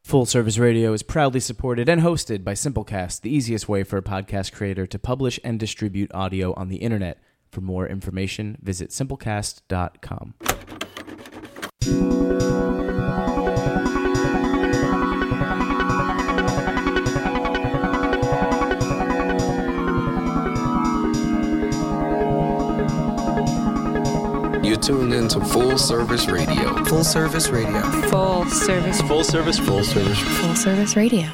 Full Service Radio is proudly supported and hosted by Simplecast, the easiest way for a podcast creator to publish and distribute audio on the internet. For more information, visit simplecast.com. You're tuned into Full Service Radio. Full Service Radio. Full Service. Full Service. Full Service. Full Service Radio.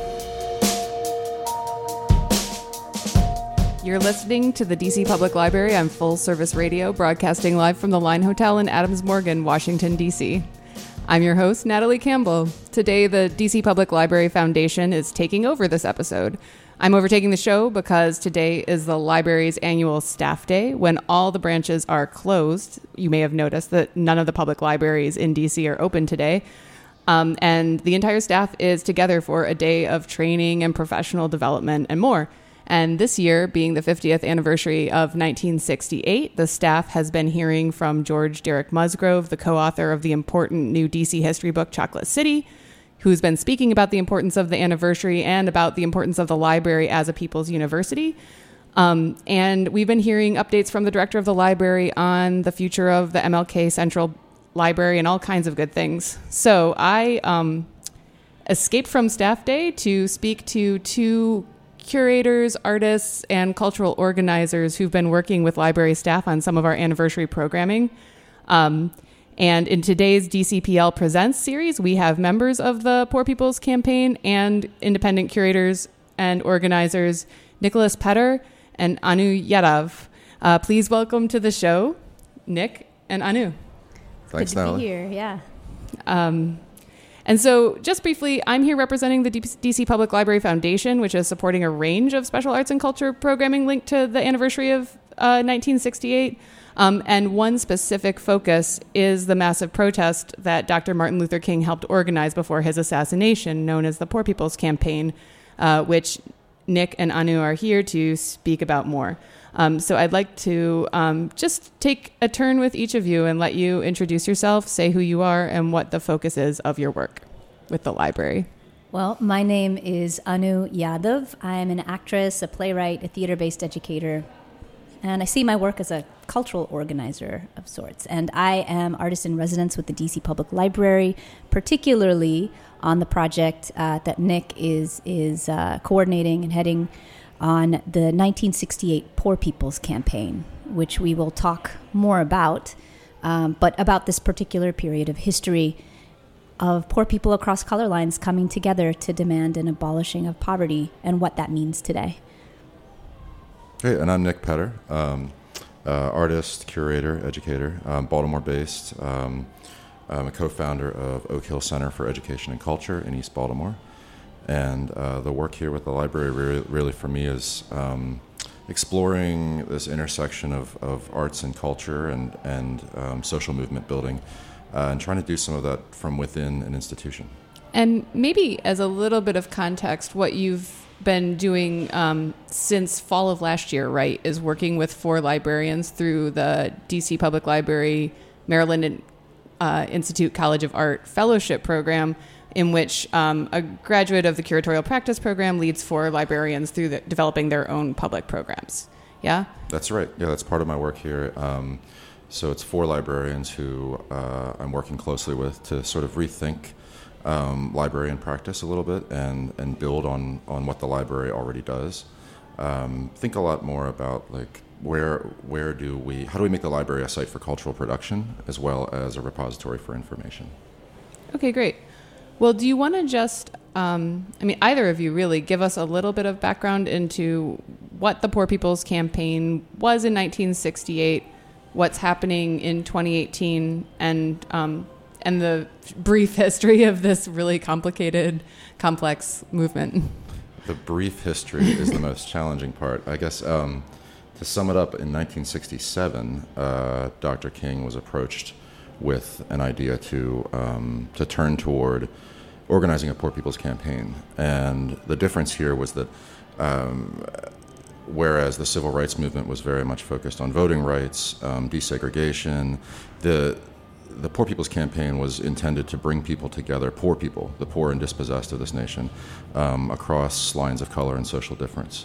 You're listening to the DC Public Library on Full Service Radio, broadcasting live from the Line Hotel in Adams Morgan, Washington, D.C. I'm your host, Natalie Campbell. Today, the DC Public Library Foundation is taking over this episode. I'm overtaking the show because today is the library's annual staff day when all the branches are closed. You may have noticed that none of the public libraries in DC are open today. And the entire staff is together for a day of training and professional development and more. And this year, being the 50th anniversary of 1968, the staff has been hearing from George Derek Musgrove, the co-author of the important new DC history book, Chocolate City, who's been speaking about the importance of the anniversary and about the importance of the library as a people's university. And we've been hearing updates from the director of the library on the future of the MLK Central Library and all kinds of good things. So I escaped from staff day to speak to two curators, artists, and cultural organizers who've been working with library staff on some of our anniversary programming. And in today's DCPL Presents series, we have members of the Poor People's Campaign and independent curators and organizers, Nicholas Petter and Anu Yadav. Please welcome to the show, Nick and Anu. Thanks, Natalie. Good to be here, yeah. And so just briefly, I'm here representing the DC Public Library Foundation, which is supporting a range of special arts and culture programming linked to the anniversary of 1968. And one specific focus is the massive protest that Dr. Martin Luther King helped organize before his assassination, known as the Poor People's Campaign, which Nick and Anu are here to speak about more. So I'd like to just take a turn with each of you and let you introduce yourself, say who you are, and what the focus is of your work with the library. Well, my name is Anu Yadav. I'm an actress, a playwright, a theater-based educator, and I see my work as a cultural organizer of sorts. And I am artist in residence with the DC Public Library, particularly on the project that Nick is coordinating and heading on the 1968 Poor People's Campaign, which we will talk more about, but about this particular period of history of poor people across color lines coming together to demand an abolishing of poverty and what that means today. Hey, and I'm Nick Petter, artist, curator, educator, Baltimore-based. I'm a co-founder of Oak Hill Center for Education and Culture in East Baltimore. And the work here with the library really for me is exploring this intersection of arts and culture and social movement building and trying to do some of that from within an institution. And maybe as a little bit of context, what you've been doing since fall of last year, right, is working with 4 librarians through the DC Public Library Maryland Institute College of Art Fellowship Program, in which a graduate of the curatorial practice program leads 4 librarians through developing their own public programs. Yeah? That's right. Yeah, that's part of my work here. So it's 4 librarians who I'm working closely with to sort of rethink librarian practice a little bit and build on what the library already does. Think a lot more about like how do we make the library a site for cultural production as well as a repository for information. Okay, great. Well, do you want to just, either of you really, give us a little bit of background into what the Poor People's Campaign was in 1968, what's happening in 2018, and the brief history of this really complicated, complex movement? The brief history is the most challenging part. I guess to sum it up, in 1967, Dr. King was approached with an idea to turn toward organizing a Poor People's Campaign. And the difference here was that whereas the civil rights movement was very much focused on voting rights, desegregation, the the Poor People's Campaign was intended to bring people together, poor people, the poor and dispossessed of this nation, across lines of color and social difference.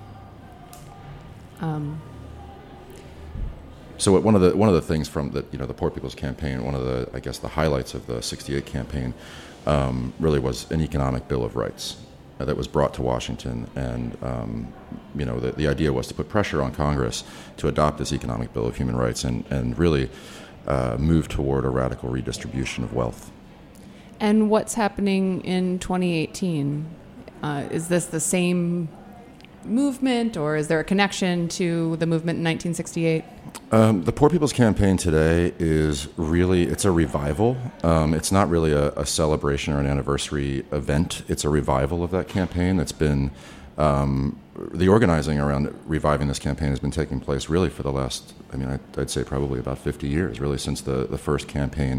So one of the things from the Poor People's Campaign, one of the, I guess, the highlights of the '68 campaign really was an economic Bill of Rights that was brought to Washington, and the idea was to put pressure on Congress to adopt this economic Bill of Human Rights and really move toward a radical redistribution of wealth. And what's happening in 2018? Is this the same movement, or is there a connection to the movement in 1968? The Poor People's Campaign today is really, it's a revival. It's not really a celebration or an anniversary event. It's a revival of that campaign that's been, the organizing around reviving this campaign has been taking place really for the last, I'd say probably about 50 years, really since the first campaign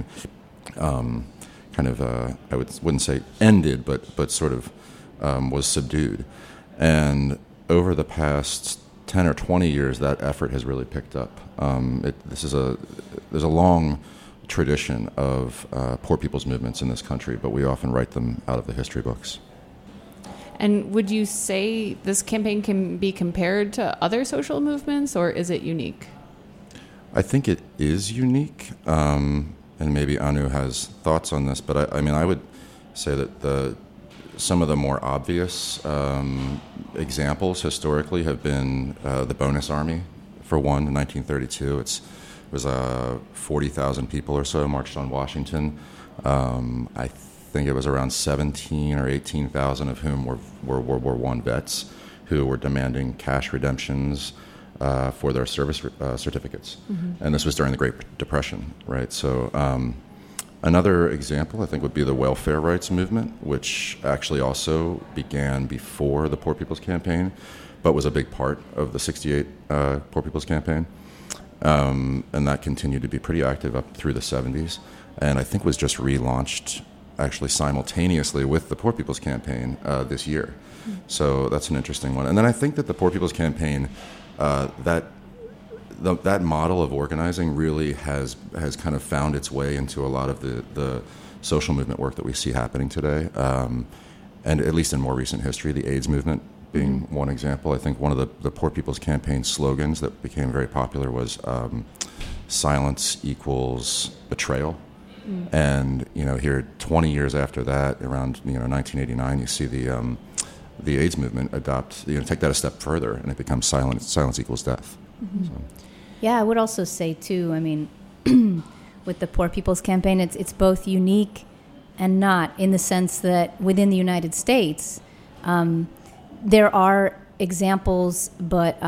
I wouldn't say ended, but sort of was subdued. And over the past 10 or 20 years, that effort has really picked up. There's a long tradition of poor people's movements in this country, but we often write them out of the history books. And would you say this campaign can be compared to other social movements, or is it unique? I think it is unique, and maybe Anu has thoughts on this, but I would say that some of the more obvious examples historically have been the Bonus Army, for one, in 1932. It was 40,000 people or so marched on Washington. I think it was around 17 or 18,000 of whom were World War I vets who were demanding cash redemptions for their service certificates. Mm-hmm. And this was during the Great Depression, right? So another example, I think, would be the welfare rights movement, which actually also began before the Poor People's Campaign, but was a big part of the '68 Poor People's Campaign. And that continued to be pretty active up through the 70s, and I think was just relaunched actually simultaneously with the Poor People's Campaign this year. Mm-hmm. So that's an interesting one. And then I think that the Poor People's Campaign, that model of organizing really has kind of found its way into a lot of the social movement work that we see happening today, and at least in more recent history, the AIDS movement being one example. I think one of the Poor People's Campaign slogans that became very popular was "Silence equals betrayal." Mm. And here 20 years after that, around 1989, you see the AIDS movement take that a step further, and it becomes silence equals death. Mm-hmm. So. Yeah, I would also say too, with the Poor People's Campaign, it's both unique and not, in the sense that within the United States, there are examples, but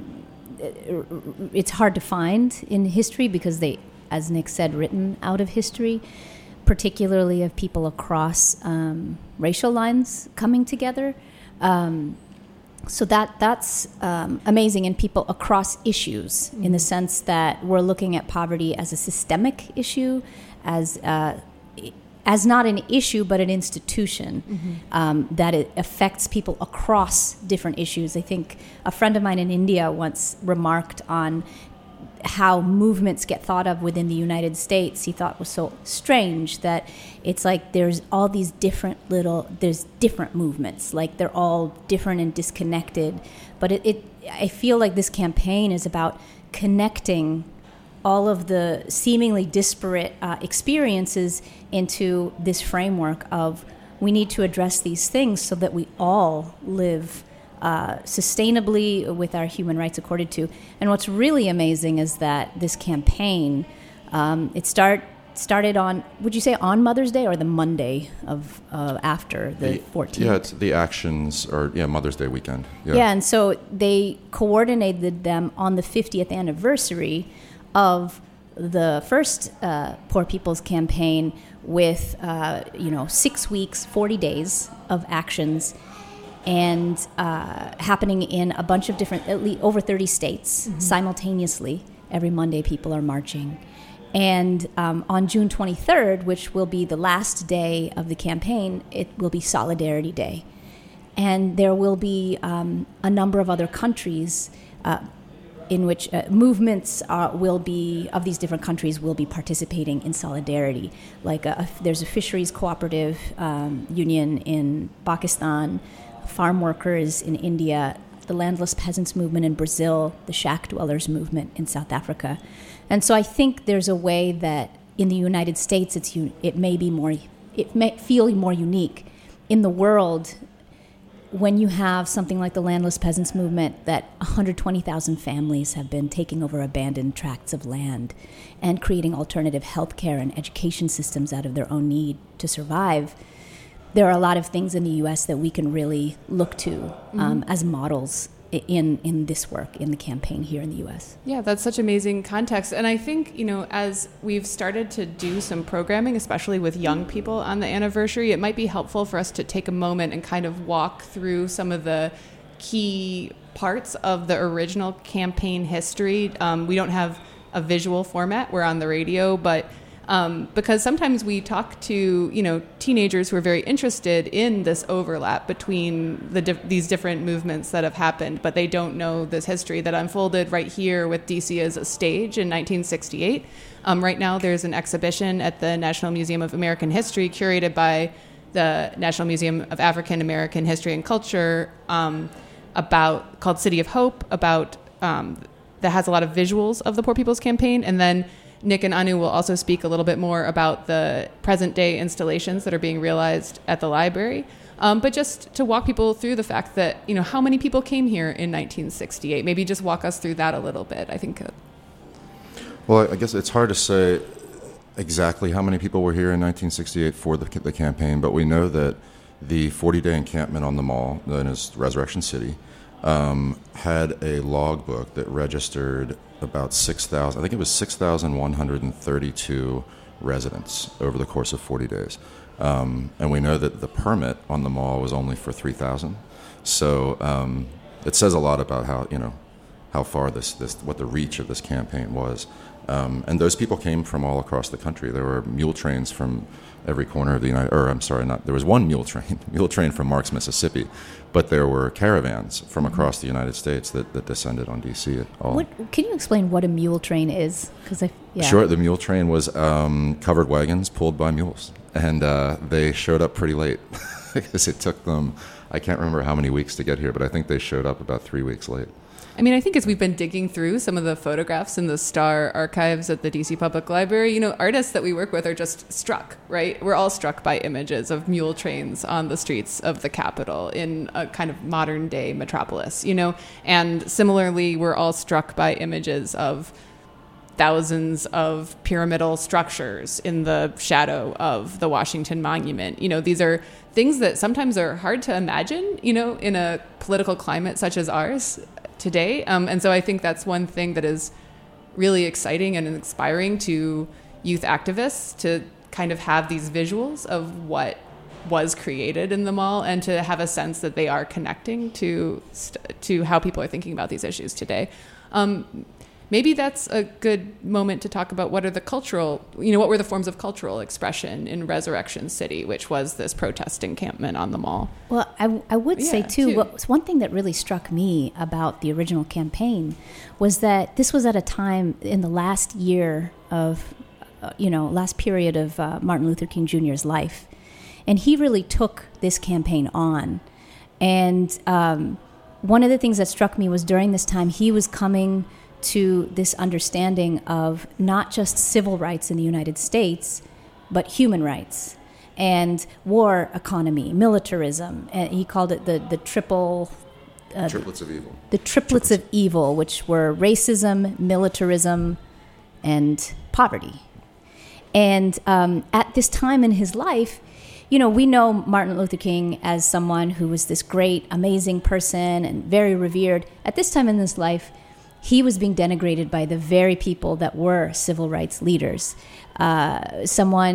it's hard to find in history because they, as Nick said, written out of history, particularly of people across racial lines coming together. So that's amazing, and people across issues, mm-hmm. in the sense that we're looking at poverty as a systemic issue, as not an issue but an institution, mm-hmm. That it affects people across different issues. I think a friend of mine in India once remarked on how movements get thought of within the United States. He thought was so strange that it's like there's all these different movements, like they're all different and disconnected. But I feel like this campaign is about connecting all of the seemingly disparate experiences into this framework of we need to address these things so that we all live sustainably with our human rights accorded to. And what's really amazing is that this campaign, it started on, would you say on Mother's Day or the Monday of after the 14th? Yeah, it's the actions, or Mother's Day weekend. Yeah, and so they coordinated them on the 50th anniversary of the first Poor People's Campaign with 6 weeks, 40 days of actions, and happening in a bunch of different, at least over 30 states, mm-hmm. simultaneously. Every Monday people are marching. And on June 23rd, which will be the last day of the campaign, it will be Solidarity Day. And there will be a number of other countries movements will be of these different countries will be participating in solidarity. Like there's a fisheries cooperative union in Pakistan, farm workers in India, the landless peasants movement in Brazil, the shack dwellers movement in South Africa. And so I think there's a way that in the United States it may feel more unique. In the world, when you have something like the landless peasants movement, that 120,000 families have been taking over abandoned tracts of land and creating alternative healthcare and education systems out of their own need to survive, there are a lot of things in the U.S. that we can really look to as models in this work, in the campaign here in the U.S. Yeah, that's such amazing context. And I think, as we've started to do some programming, especially with young people on the anniversary, it might be helpful for us to take a moment and kind of walk through some of the key parts of the original campaign history. We don't have a visual format. We're on the radio, but because sometimes we talk to, teenagers who are very interested in this overlap between these different movements that have happened, but they don't know this history that unfolded right here with DC as a stage in 1968. Right now, there's an exhibition at the National Museum of American History curated by the National Museum of African American History and Culture called City of Hope, that has a lot of visuals of the Poor People's Campaign. And then Nick and Anu will also speak a little bit more about the present day installations that are being realized at the library. But just to walk people through the fact that, how many people came here in 1968, maybe just walk us through that a little bit, I think. Well, I guess it's hard to say exactly how many people were here in 1968 for the campaign, but we know that the 40-day encampment on the mall, known as Resurrection City, had a logbook that registered about 6,000, I think it was 6,132 residents over the course of 40 days. And we know that the permit on the mall was only for 3,000. So it says a lot about how far what the reach of this campaign was. And those people came from all across the country. There were mule trains from every corner of the there was one mule train from Marks, Mississippi, but there were caravans from across the United States that descended on D.C. Can you explain what a mule train is? Sure. The mule train was covered wagons pulled by mules, and they showed up pretty late because it took them, I can't remember how many weeks to get here, but I think they showed up about 3 weeks late. I think as we've been digging through some of the photographs in the Star archives at the DC Public Library, artists that we work with are just struck, right? We're all struck by images of mule trains on the streets of the Capitol in a kind of modern day metropolis, and similarly, we're all struck by images of thousands of pyramidal structures in the shadow of the Washington Monument. These are things that sometimes are hard to imagine, in a political climate such as ours today. And so I think that's one thing that is really exciting and inspiring to youth activists, to kind of have these visuals of what was created in the mall and to have a sense that they are connecting to how people are thinking about these issues today. Maybe that's a good moment to talk about what were the forms of cultural expression in Resurrection City, which was this protest encampment on the mall. Well, I would say, too, one thing that really struck me about the original campaign was that this was at a time in the last year of, last period of Martin Luther King Jr.'s life. And he really took this campaign on. And one of the things that struck me was during this time, he was coming to this understanding of not just civil rights in the United States, but human rights and war economy, militarism. And he called it the triplets of evil. The triplets of evil, which were racism, militarism, and poverty. And at this time in his life, we know Martin Luther King as someone who was this great, amazing person and very revered. At this time in his life, he was being denigrated by the very people that were civil rights leaders. The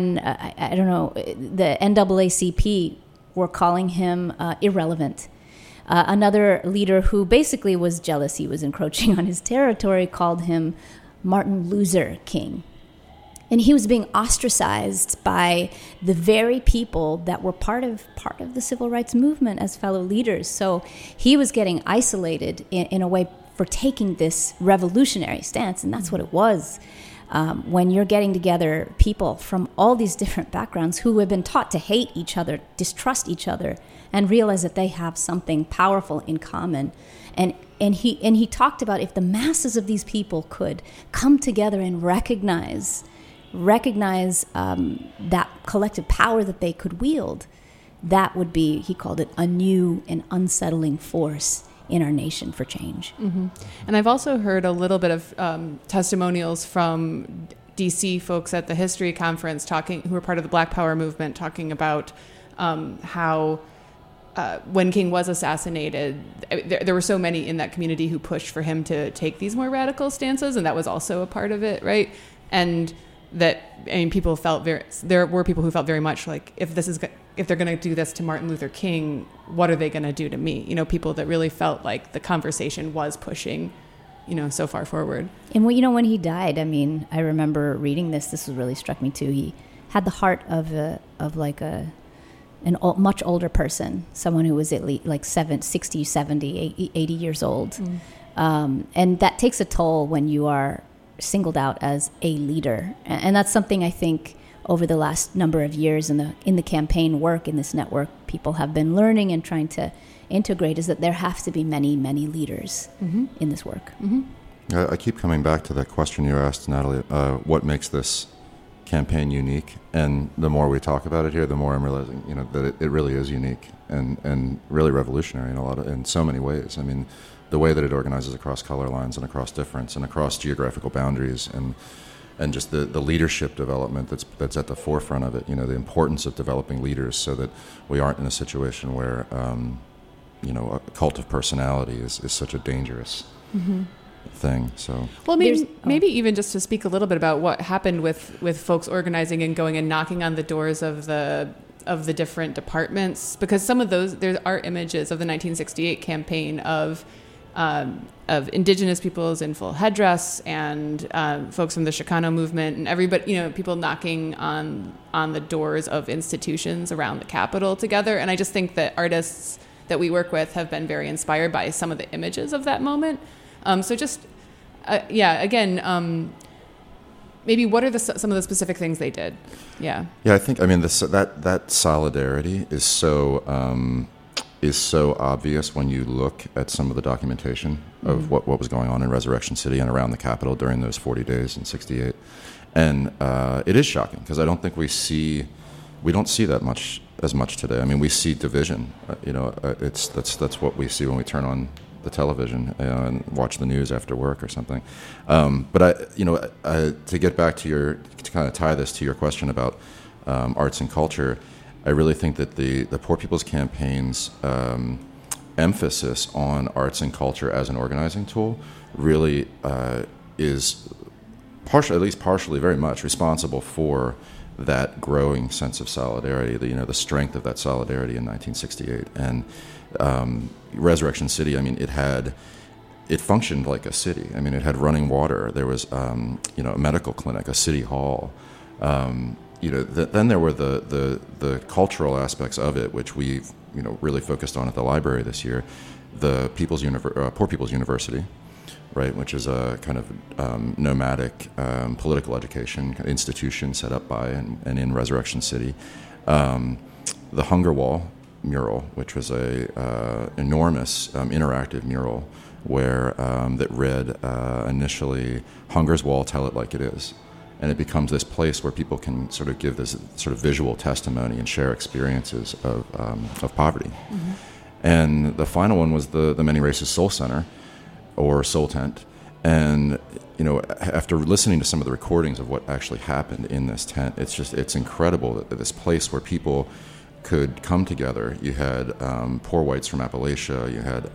NAACP were calling him irrelevant. Another leader who basically was jealous he was encroaching on his territory called him Martin Luther King. And he was being ostracized by the very people that were part of the civil rights movement as fellow leaders. So he was getting isolated in a way for taking this revolutionary stance, and that's what it was. When you're getting together people from all these different backgrounds who have been taught to hate each other, distrust each other, and realize that they have something powerful in common. And he talked about if the masses of these people could come together and recognize that collective power that they could wield, that would be, he called it, a new and unsettling force in our nation for change. Mm-hmm. And I've also heard a little bit of testimonials from DC folks at the History Conference who were part of the Black Power movement, talking about how when King was assassinated, there were so many in that community who pushed for him to take these more radical stances, and that was also a part of it, right? And that, I mean, there were people who felt very much like, if they're going to do this to Martin Luther King, what are they going to do to me? You know, people that really felt like the conversation was pushing, so far forward. And when he died, I mean, I remember reading this really struck me too. He had the heart of a much older person, someone who was at least like 60, 70, 80 years old. And that takes a toll when you are singled out as a leader. And that's something I think over the last number of years in the campaign work in this network, people have been learning and trying to integrate, is that there have to be many, many leaders in this work. Mm-hmm. I keep coming back to that question you asked, Natalie, what makes this campaign unique? And the more we talk about it here, the more I'm realizing, that it really is unique and really revolutionary in so many ways. I mean, the way that it organizes across color lines and across difference and across geographical boundaries and just the leadership development that's at the forefront of it, the importance of developing leaders so that we aren't in a situation where, a cult of personality is such a dangerous thing. So, well, maybe even just to speak a little bit about what happened with folks organizing and going and knocking on the doors of the different departments, because some of those, there are images of the 1968 campaign of indigenous peoples in full headdress and folks from the Chicano movement and everybody, people knocking on the doors of institutions around the Capitol together. And I just think that artists that we work with have been very inspired by some of the images of that moment. So just, maybe what are some of the specific things they did? Yeah. Yeah, I think, that solidarity is so obvious when you look at some of the documentation of what was going on in Resurrection City and around the Capitol during those 40 days in '68. And it is shocking because I don't think we don't see that as much today. I mean, we see division. That's what we see when we turn on the television and watch the news after work or something. But to get back to kind of tie this to your question about arts and culture, I really think that the Poor People's Campaign's emphasis on arts and culture as an organizing tool really is partially very much responsible for that growing sense of solidarity, the strength of that solidarity in 1968. And Resurrection City, it functioned like a city. I mean, it had running water. There was, a medical clinic, a city hall. Then there were the cultural aspects of it, which we've really focused on at the library this year. The Poor People's University, right, which is a kind of nomadic political education institution set up by and in Resurrection City. The Hunger Wall mural, which was a enormous interactive mural where that read initially, "Hunger's Wall, tell it like it is." And it becomes this place where people can sort of give this sort of visual testimony and share experiences of poverty. Mm-hmm. And the final one was the Many Races Soul Center, or Soul Tent. And after listening to some of the recordings of what actually happened in this tent, it's incredible that this place where people could come together. You had poor whites from Appalachia, you had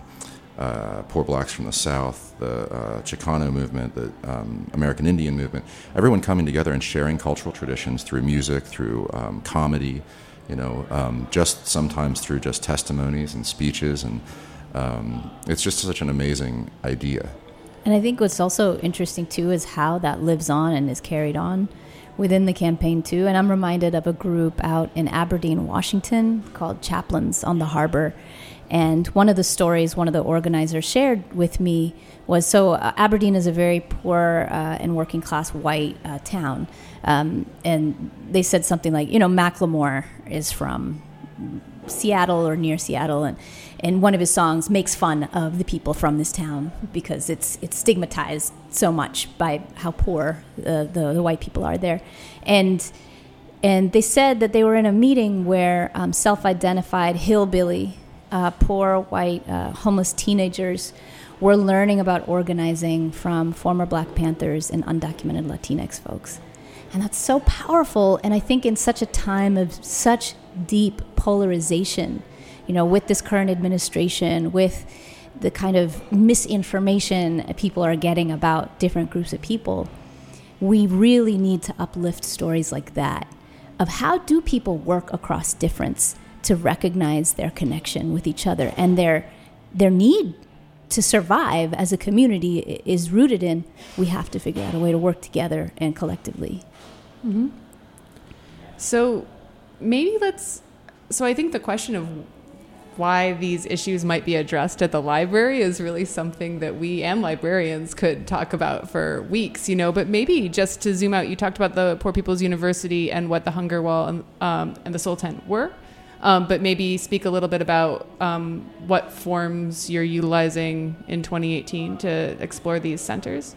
poor blacks from the South, the Chicano movement, the American Indian movement, everyone coming together and sharing cultural traditions through music, through comedy, just sometimes through just testimonies and speeches. And it's just such an amazing idea. And I think what's also interesting, too, is how that lives on and is carried on. within the campaign too. And I'm reminded of a group out in Aberdeen, Washington called Chaplains on the Harbor. And one of the stories one of the organizers shared with me was, so Aberdeen is a very poor and working class white town. And they said something like, Macklemore is from Seattle or near Seattle, and one of his songs makes fun of the people from this town because it's stigmatized so much by how poor the white people are there. And they said that they were in a meeting where self-identified hillbilly, poor white homeless teenagers were learning about organizing from former Black Panthers and undocumented Latinx folks. And that's so powerful. And I think in such a time of such deep polarization, with this current administration, with the kind of misinformation people are getting about different groups of people, we really need to uplift stories like that of how do people work across difference to recognize their connection with each other, and their need to survive as a community is rooted in, we have to figure out a way to work together and collectively. Mm-hmm. So I think the question of why these issues might be addressed at the library is really something that we and librarians could talk about for weeks, but maybe just to zoom out, you talked about the Poor People's University and what the Hunger Wall and the Soul Tent were, but maybe speak a little bit about what forms you're utilizing in 2018 to explore these centers.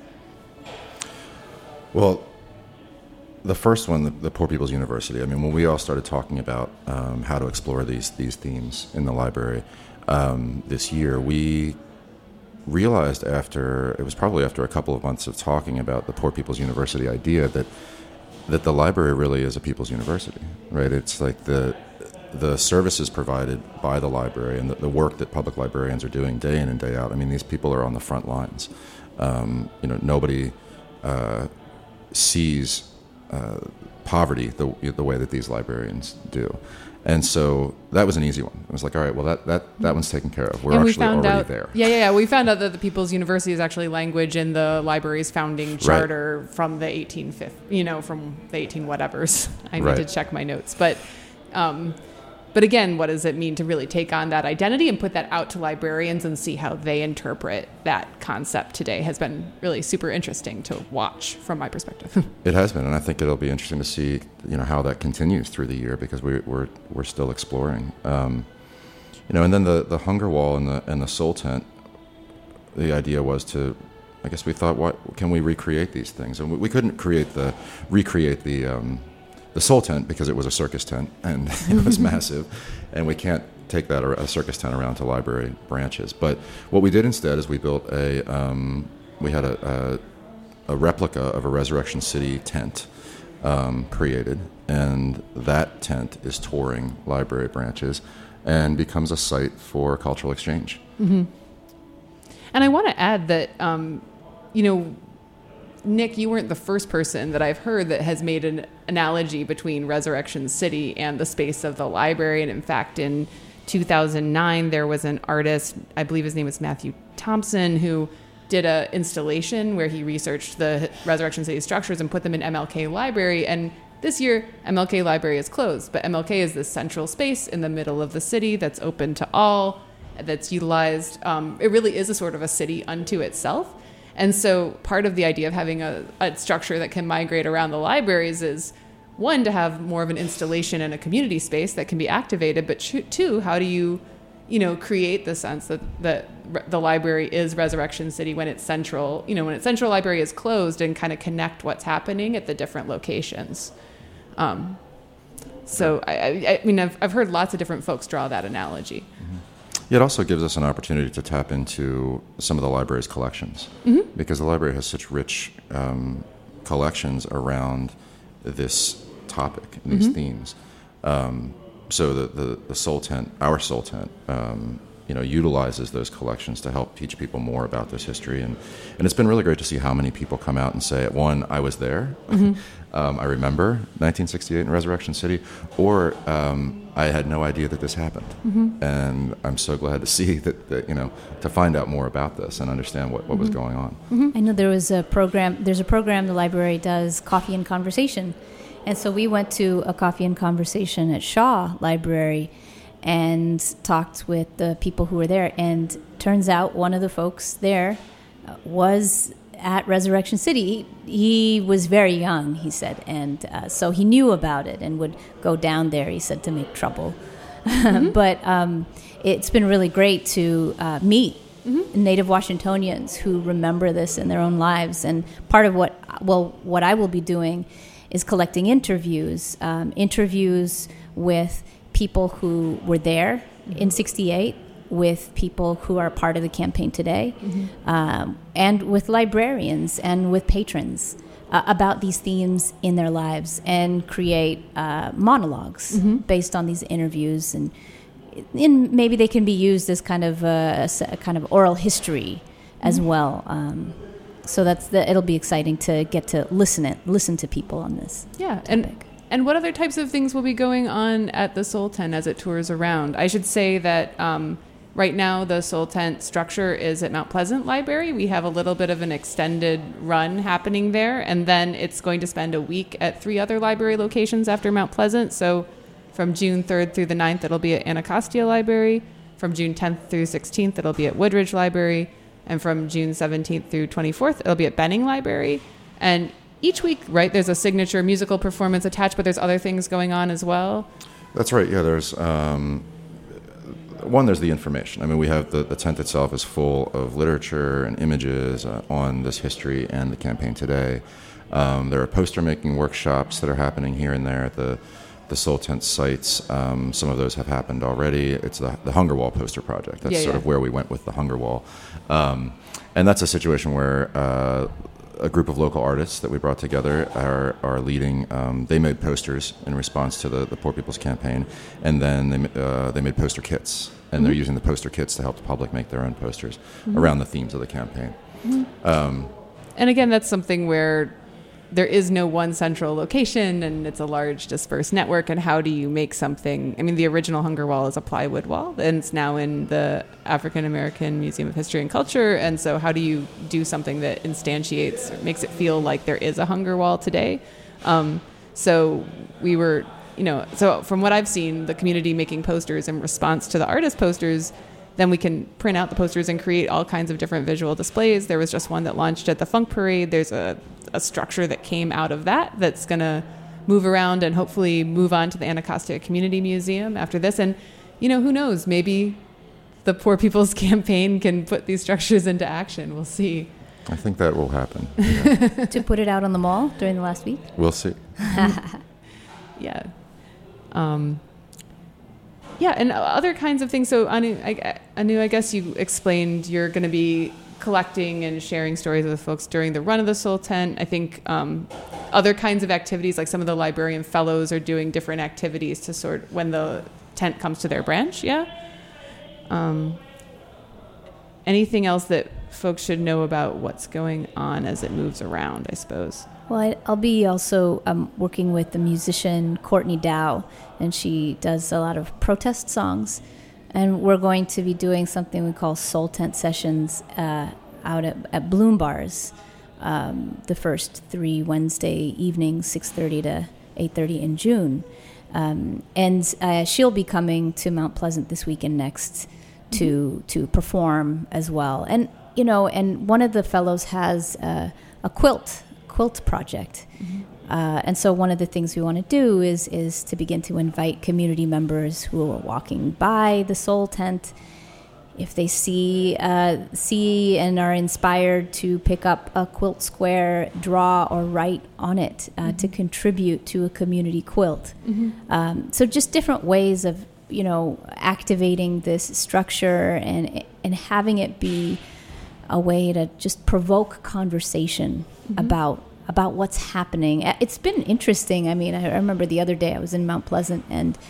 Well, the first one, the Poor People's University, when we all started talking about how to explore these themes in the library this year, we realized it was probably after a couple of months of talking about the Poor People's University idea that the library really is a people's university, right? It's like the services provided by the library and the work that public librarians are doing day in and day out. These people are on the front lines. Nobody sees poverty the way that these librarians do. And so that was an easy one. It was like, all right, well, that one's taken care of. We're actually already there. Yeah. We found out that the People's University is actually language in the library's founding charter from the 1850s, from the 18 whatevers. I need to check my notes. But again, what does it mean to really take on that identity and put that out to librarians and see how they interpret that concept today has been really super interesting to watch from my perspective. It has been, and I think it'll be interesting to see, how that continues through the year because we're still exploring. And then the Hunger Wall and the Soul Tent, the idea was to, I guess we thought, what can we recreate these things? And we couldn't recreate the Soul Tent because it was a circus tent and it was massive, and we can't take a circus tent around to library branches. But what we did instead is we built we had a replica of a Resurrection City tent created, and that tent is touring library branches and becomes a site for cultural exchange. Mm-hmm. And I want to add that, Nick, you weren't the first person that I've heard that has made an analogy between Resurrection City and the space of the library. And in fact, in 2009, there was an artist, I believe his name was Matthew Thompson, who did an installation where he researched the Resurrection City structures and put them in MLK Library. And this year, MLK Library is closed, but MLK is this central space in the middle of the city that's open to all, that's utilized. It really is a sort of a city unto itself. And so part of the idea of having a structure that can migrate around the libraries is, one, to have more of an installation in a community space that can be activated, but two, how do you create the sense that the library is Resurrection City when it's central, when its central library is closed, and kind of connect what's happening at the different locations. So I've heard lots of different folks draw that analogy. Mm-hmm. It also gives us an opportunity to tap into some of the library's collections, because the library has such rich collections around this topic, these themes. So the Soul Tent, our Soul Tent, utilizes those collections to help teach people more about this history. And it's been really great to see how many people come out and say, one, I was there. I remember 1968 in Resurrection City, or I had no idea that this happened. And I'm so glad to see that to find out more about this and understand what was going on. I know there's a program the library does, Coffee and Conversation. And so we went to a Coffee and Conversation at Shaw Library and talked with the people who were there. And turns out one of the folks there was at Resurrection City. He was very young, he said, and so he knew about it and would go down there, he said, to make trouble. But it's been really great to meet Native Washingtonians who remember this in their own lives. And part of what I will be doing is collecting interviews with people who were there in 68, with people who are part of the campaign today, and with librarians and with patrons about these themes in their lives, and create monologues based on these interviews, and maybe they can be used as kind of a kind of oral history as well. So it'll be exciting to get to listen to people on this. Yeah, topic. And what other types of things will be going on at the Soul Tent as it tours around? I should say that right now the Soul Tent structure is at Mount Pleasant Library. We have a little bit of an extended run happening there, and then it's going to spend a week at 3 other library locations after Mount Pleasant. So from June 3rd through the 9th, it'll be at Anacostia Library. From June 10th through 16th, it'll be at Woodridge Library. And from June 17th through 24th, it'll be at Benning Library. And each week, right, there's a signature musical performance attached, but there's other things going on as well. That's right. Yeah, there's there's the information. I mean, we have the tent itself is full of literature and images on this history and the campaign today. There are poster-making workshops that are happening here and there at the Soul Tent sites. Some of those have happened already. It's the Hunger Wall poster project. That's sort of where we went with the Hunger Wall. And that's a situation where a group of local artists that we brought together are leading. They made posters in response to the Poor People's Campaign, and then they made poster kits, and they're using the poster kits to help the public make their own posters around the themes of the campaign. And again, that's something where there is no one central location, and it's a large dispersed network. And how do you make something? I mean, the original Hunger Wall is a plywood wall, and it's now in the African American Museum of History and Culture. And so how do you do something that instantiates, or makes it feel like there is a Hunger Wall today? So we were, so from what I've seen, the community making posters in response to the artist posters, then we can print out the posters and create all kinds of different visual displays. There was just one that launched at the Funk Parade. There's a structure that came out of that's going to move around and hopefully move on to the Anacostia Community Museum after this. And, who knows, maybe the Poor People's Campaign can put these structures into action. We'll see. I think that will happen. Yeah. To put it out on the mall during the last week? We'll see. Yeah. Yeah, and other kinds of things. So, Anu, I guess you explained you're going to be collecting and sharing stories with folks during the run of the Soul Tent. I think other kinds of activities, like some of the librarian fellows are doing different activities to sort when the tent comes to their branch. Yeah. Anything else that folks should know about what's going on as it moves around, I suppose? Well, I'll be also working with the musician Courtney Dow, and she does a lot of protest songs. And we're going to be doing something we call Soul Tent Sessions out at Bloom Bars the first 3 Wednesday evenings, 6:30 to 8:30 in June. And she'll be coming to Mount Pleasant this week and next to perform as well. And, and one of the fellows has a quilt project. And so one of the things we want to do is to begin to invite community members who are walking by the Soul Tent, if they see and are inspired to pick up a quilt square, draw or write on it to contribute to a community quilt. So just different ways of activating this structure and having it be a way to just provoke conversation about what's happening. It's been interesting. I mean, I remember the other day I was in Mount Pleasant, and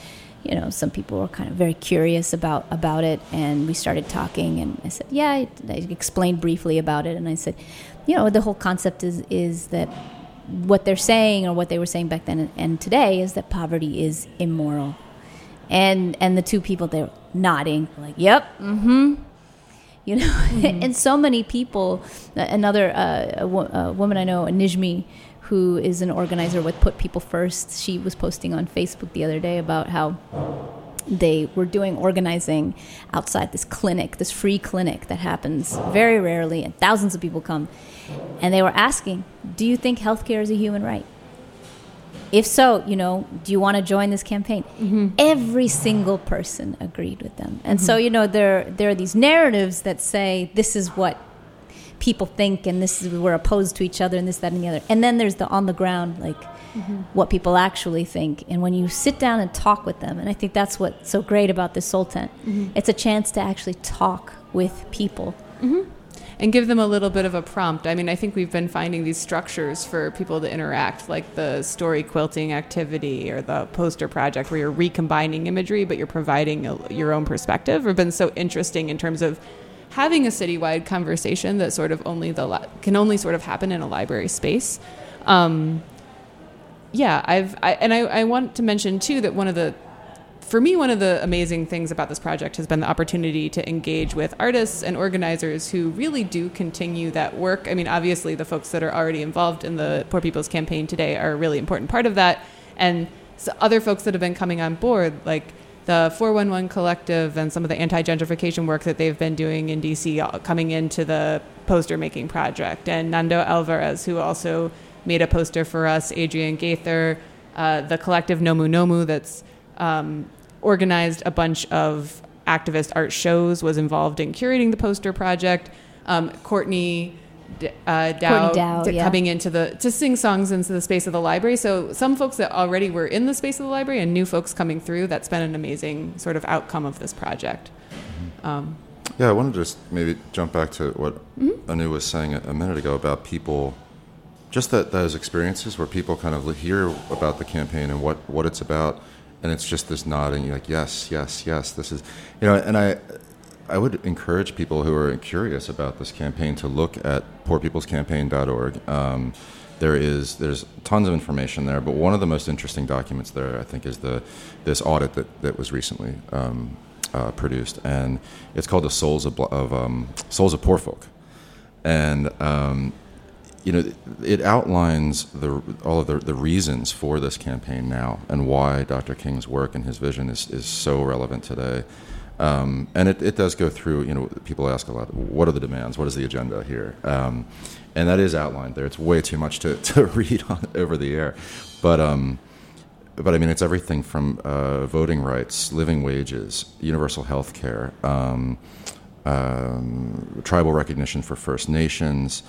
some people were kind of very curious about it, and we started talking, and I said, I explained briefly about it, and I said, the whole concept is that what they're saying, or what they were saying back then and today, is that poverty is immoral. And the two people, they were nodding, like, yep, mm-hmm. And so many people, another a woman I know, Nijmi, who is an organizer with Put People First, she was posting on Facebook the other day about how they were doing organizing outside this clinic, this free clinic that happens very rarely, and thousands of people come. And they were asking, do you think healthcare is a human right? If so, do you want to join this campaign? Mm-hmm. Every single person agreed with them. And so, there are these narratives that say this is what people think, and this is, we're opposed to each other, and this, that, and the other. And then there's the on the ground, like what people actually think. And when you sit down and talk with them, and I think that's what's so great about this Soul Tent, it's a chance to actually talk with people. Mm-hmm. And give them a little bit of a prompt. I mean, I think we've been finding these structures for people to interact, like the story quilting activity or the poster project, where you're recombining imagery, but you're providing your own perspective, have been so interesting in terms of having a citywide conversation that sort of can only sort of happen in a library space. I want to mention too that for me, one of the amazing things about this project has been the opportunity to engage with artists and organizers who really do continue that work. I mean, obviously, the folks that are already involved in the Poor People's Campaign today are a really important part of that. And so other folks that have been coming on board, like the 411 Collective and some of the anti-gentrification work that they've been doing in DC, coming into the poster-making project. And Nando Alvarez, who also made a poster for us, Adrian Gaither, the collective Nomu Nomu that's organized a bunch of activist art shows, was involved in curating the poster project. Courtney Dow coming into to sing songs into the space of the library. So some folks that already were in the space of the library and new folks coming through, that's been an amazing sort of outcome of this project. I want to just maybe jump back to what Anu was saying a minute ago about people, just those experiences where people kind of hear about the campaign and what it's about, and it's just this nodding, you're like, yes, this is, and I would encourage people who are curious about this campaign to look at poorpeoplescampaign.org. There's tons of information there, but one of the most interesting documents there, I think, is this audit that was recently produced, and it's called the Souls of Poor Folk, and it outlines all of the reasons for this campaign now and why Dr. King's work and his vision is so relevant today. And it does go through, people ask a lot, what are the demands? What is the agenda here? And that is outlined there. It's way too much to read over the air. But I mean, it's everything from voting rights, living wages, universal health care, tribal recognition for First Nations,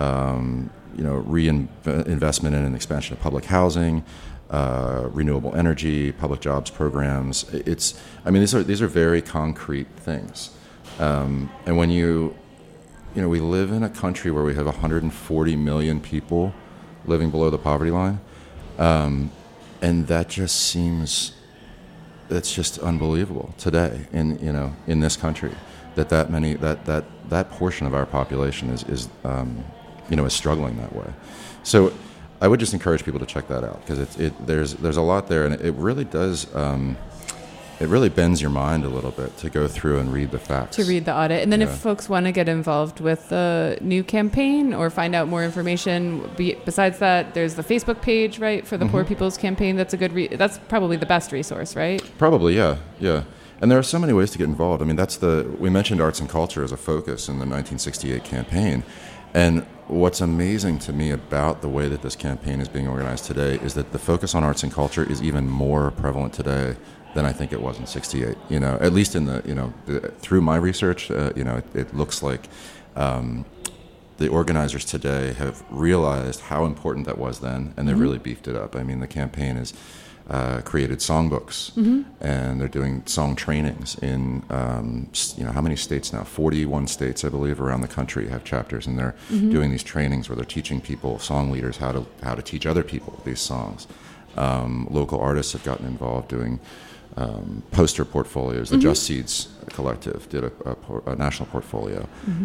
reinvestment in an expansion of public housing, renewable energy, public jobs programs. These are very concrete things. And when we live in a country where we have 140 million people living below the poverty line, and that just seems, it's just unbelievable today in this country that portion of our population is struggling that way. So I would just encourage people to check that out, because there's a lot there, and it really does. It really bends your mind a little bit to go through and read the facts. To read the audit. And then if folks want to get involved with the new campaign or find out more information, besides that, there's the Facebook page, right, for the Poor People's Campaign. That's a good that's probably the best resource, right? Probably, yeah. And there are so many ways to get involved. I mean, we mentioned arts and culture as a focus in the 1968 campaign. And what's amazing to me about the way that this campaign is being organized today is that the focus on arts and culture is even more prevalent today than I think it was in '68. At least in through my research, it looks like the organizers today have realized how important that was then, and they really beefed it up. I mean, the campaign has created songbooks, and they're doing song trainings in how many states now? 41 states, I believe, around the country have chapters, and they're doing these trainings where they're teaching people, song leaders, how to teach other people these songs. Local artists have gotten involved doing poster portfolios. The Just Seeds Collective did a national portfolio.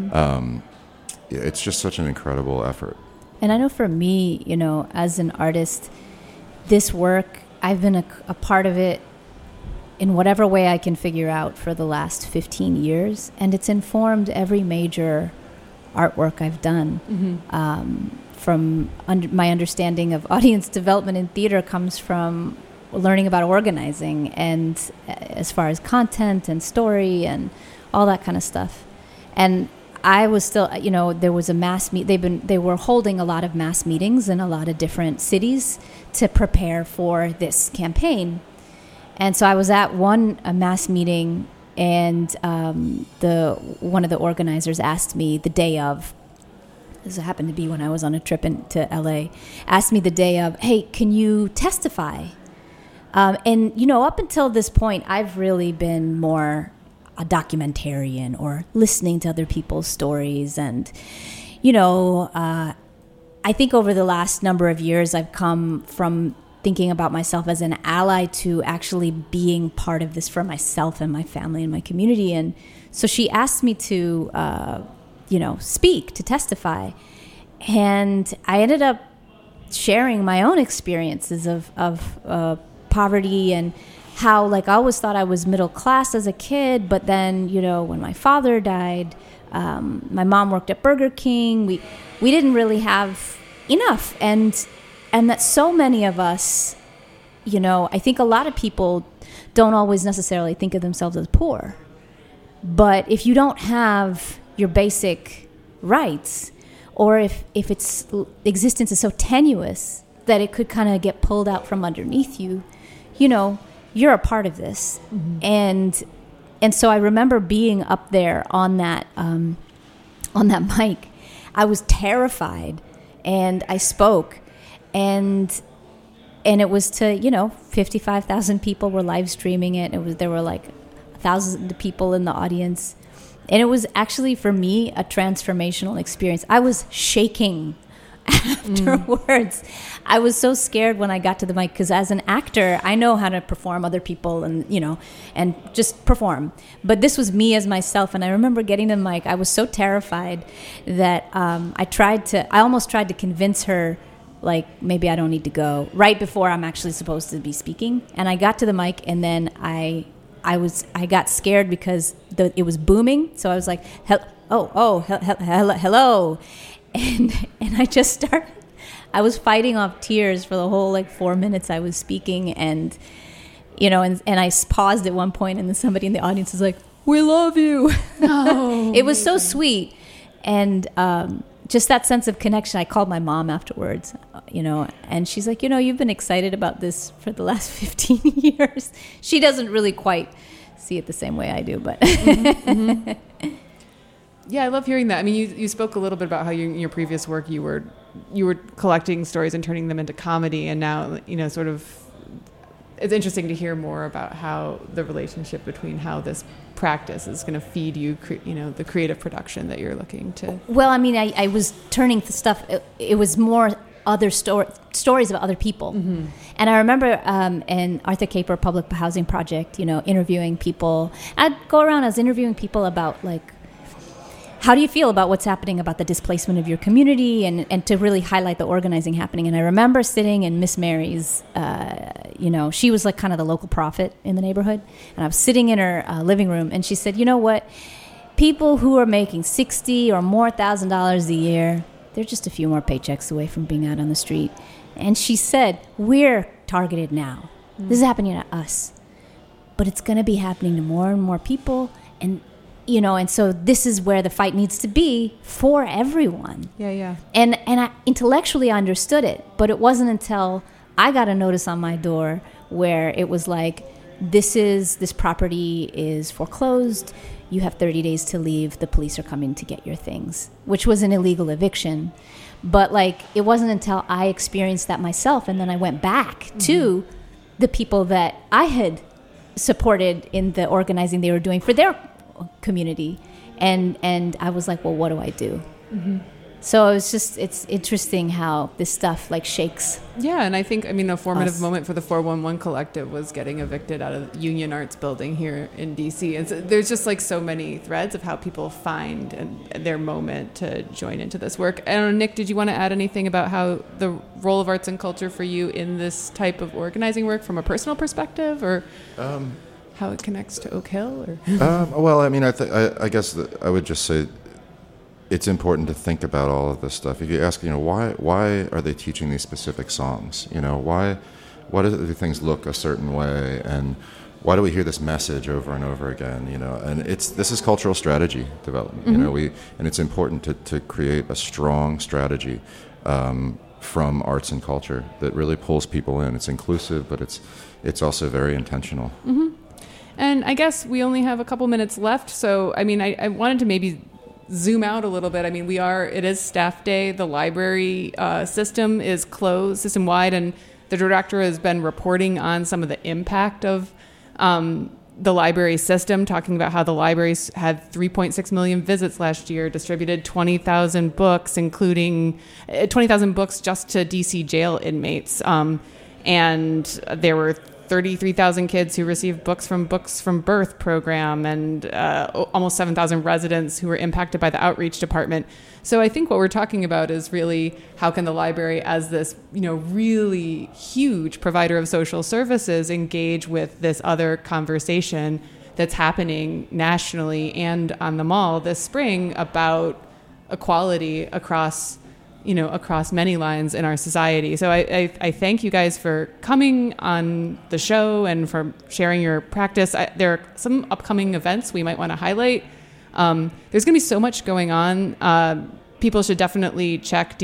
It's just such an incredible effort. And I know for me, as an artist, this work, I've been a part of it in whatever way I can figure out for the last 15 years. And it's informed every major artwork I've done. From my understanding of audience development in theater comes from learning about organizing, and as far as content and story and all that kind of stuff. And I was still, there was a mass they were holding a lot of mass meetings in a lot of different cities to prepare for this campaign. And so I was at a mass meeting, and one of the organizers asked me the day of, this happened to be when I was on a trip to LA, asked me the day of, hey, can you testify? And, up until this point, I've really been more a documentarian or listening to other people's stories. And, I think over the last number of years, I've come from thinking about myself as an ally to actually being part of this for myself and my family and my community. And so she asked me to, speak, to testify. And I ended up sharing my own experiences of poverty, and how, I always thought I was middle class as a kid, but then, when my father died, my mom worked at Burger King. We didn't really have enough, and that so many of us, I think a lot of people don't always necessarily think of themselves as poor, but if you don't have your basic rights, or if its existence is so tenuous that it could kind of get pulled out from underneath you, you're a part of this. And so I remember being up there on that mic. I was terrified, and I spoke, and it was to 55,000 people were live streaming it. There were 1,000 people in the audience, and it was actually for me a transformational experience. I was shaking afterwards. I was so scared when I got to the mic, because as an actor, I know how to perform other people and just perform. But this was me as myself, and I remember getting the mic. I was so terrified that I almost tried to convince her, maybe I don't need to go, right before I'm actually supposed to be speaking. And I got to the mic, and then I got scared because it was booming. So I was like, hello. And I just started, I was fighting off tears for the whole 4 minutes I was speaking. And, and I paused at one point, and then somebody in the audience was like, we love you. Oh, it was so sweet. And just that sense of connection. I called my mom afterwards, and she's like, you've been excited about this for the last 15 years. She doesn't really quite see it the same way I do, but... Yeah, I love hearing that. I mean, you spoke a little bit about how in your previous work you were collecting stories and turning them into comedy, and now sort of it's interesting to hear more about how the relationship between how this practice is going to feed you, the creative production that you're looking to. Well, I mean, I was turning the stuff. It was more other stories of other people, and I remember in Arthur Caper Public Housing Project, interviewing people. I'd go around. I was interviewing people about how do you feel about what's happening about the displacement of your community, and to really highlight the organizing happening. And I remember sitting in Miss Mary's, she was kind of the local prophet in the neighborhood. And I was sitting in her living room, and she said, you know what? People who are making $60,000 or more a year, they're just a few more paychecks away from being out on the street. And she said, we're targeted now. This is happening to us. But it's going to be happening to more and more people. And so this is where the fight needs to be for everyone. Yeah. And I intellectually understood it, but it wasn't until I got a notice on my door where it was this property is foreclosed. You have 30 days to leave. The police are coming to get your things, which was an illegal eviction. But it wasn't until I experienced that myself, and then I went back to the people that I had supported in the organizing they were doing for their community, and I was like, well, what do I do? So it's interesting how this stuff like shakes. Yeah, and I think, a formative Us. moment for the 411 Collective was getting evicted out of the Union Arts building here in DC. And so there's just like so many threads of how people find their moment to join into this work. I don't know, Nick, did you want to add anything about how the role of arts and culture for you in this type of organizing work from a personal perspective, or how it connects to Oak Hill? Or? Well, I guess that I would just say it's important to think about all of this stuff. If you ask, why are they teaching these specific songs? Why do things look a certain way, and why do we hear this message over and over again? And this is cultural strategy development. Mm-hmm. And it's important to create a strong strategy from arts and culture that really pulls people in. It's inclusive, but it's also very intentional. Mm-hmm. And I guess we only have a couple minutes left, so I wanted to maybe zoom out a little bit. It is staff day. The library system is closed system-wide, and the director has been reporting on some of the impact of the library system, talking about how the libraries had 3.6 million visits last year, distributed 20,000 books, including 20,000 books just to DC jail inmates. And there were 33,000 kids who received Books from Birth program, and almost 7,000 residents who were impacted by the outreach department. So I think what we're talking about is really how can the library, as this really huge provider of social services, engage with this other conversation that's happening nationally and on the Mall this spring about equality across many lines in our society. So I thank you guys for coming on the show and for sharing your practice. There are some upcoming events we might want to highlight. There's going to be so much going on. People should definitely check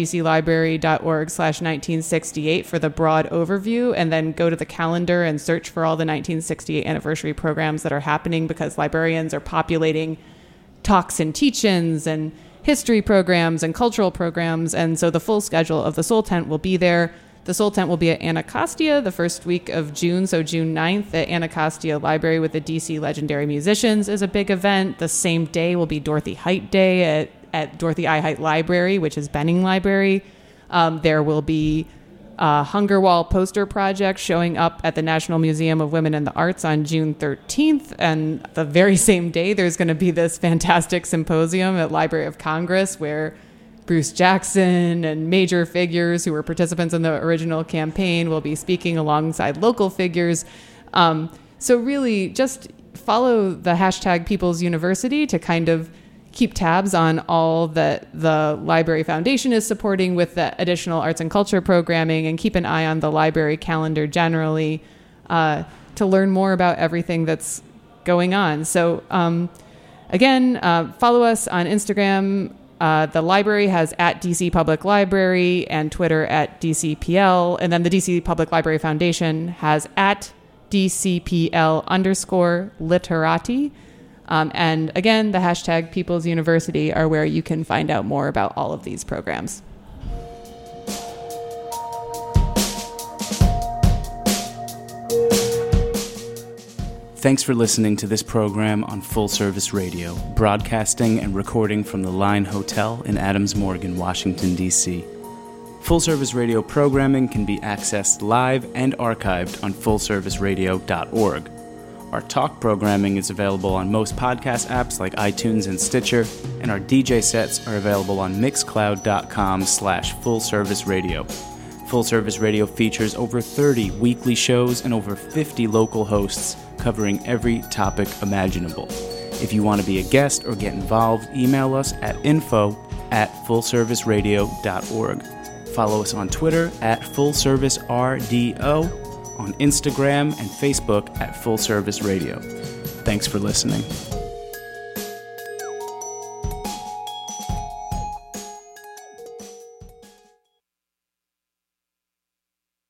dclibrary.org/1968 for the broad overview, and then go to the calendar and search for all the 1968 anniversary programs that are happening, because librarians are populating talks and teach-ins and history programs and cultural programs. And so the full schedule of the Soul Tent will be there. The Soul Tent will be at Anacostia the first week of June. So June 9th at Anacostia Library with the DC Legendary Musicians is a big event. The same day will be Dorothy Height Day at Dorothy I. Height Library, which is Benning Library. There will be Hunger Wall poster project showing up at the National Museum of Women in the Arts on June 13th. And the very same day, there's going to be this fantastic symposium at Library of Congress where Bruce Jackson and major figures who were participants in the original campaign will be speaking alongside local figures. So really just follow the hashtag People's University to kind of keep tabs on all that the Library Foundation is supporting with the additional arts and culture programming, and keep an eye on the library calendar generally to learn more about everything that's going on. So again, follow us on Instagram. The library has @DC Public Library and Twitter @DCPL. And then the DC Public Library Foundation has @DCPL_literati. And again, the hashtag People's University are where you can find out more about all of these programs. Thanks for listening to this program on Full Service Radio, broadcasting and recording from the Line Hotel in Adams Morgan, Washington, D.C. Full Service Radio programming can be accessed live and archived on fullserviceradio.org. Our talk programming is available on most podcast apps like iTunes and Stitcher, and our DJ sets are available on mixcloud.com/fullserviceradio. Full Service Radio features over 30 weekly shows and over 50 local hosts covering every topic imaginable. If you want to be a guest or get involved, email us at info@fullserviceradio.org. Follow us on Twitter @FullServiceRDO, on Instagram and Facebook @Full Service Radio. Thanks for listening.